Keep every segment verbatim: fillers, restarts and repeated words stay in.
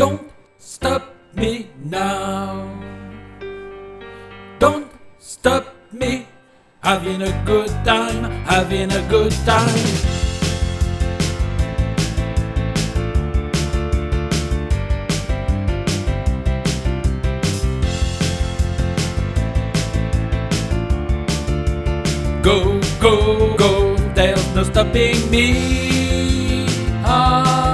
Don't stop me now. Don't stop me. Having a good time, having a good time. Go, go, go, there's no stopping me. Ah.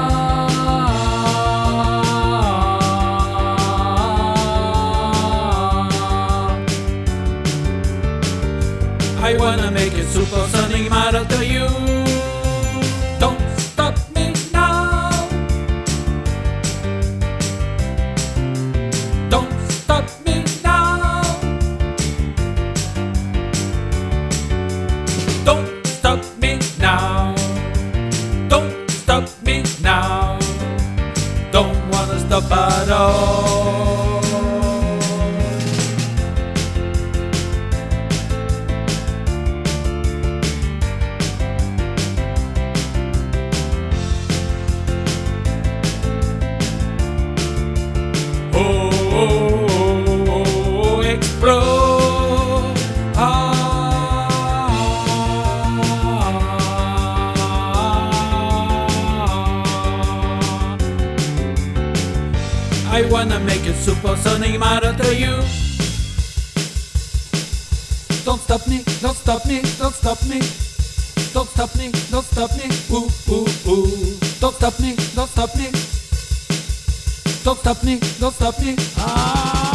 I wanna make it supersonic matter to you. Don't stop me now. Don't stop me now. Don't stop me now. Don't stop me now. Don't wanna stop at all. I wanna make it supersonic matter to you. Don't stop me, don't stop me, don't stop me. Don't stop me, don't stop me, ooh, ooh, ooh. Don't stop me, don't stop me. Don't stop me, don't stop me. Ah.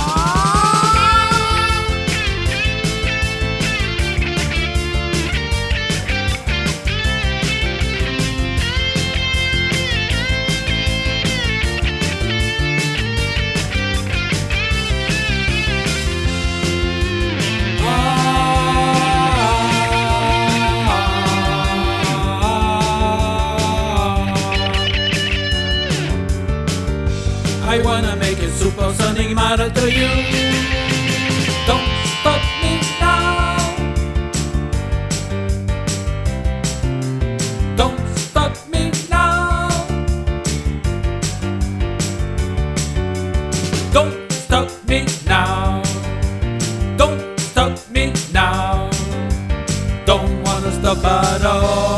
I wanna make it supersonic matter to you. Don't stop me now. Don't stop me now. Don't stop me now. Don't stop me now. Don't wanna stop at all.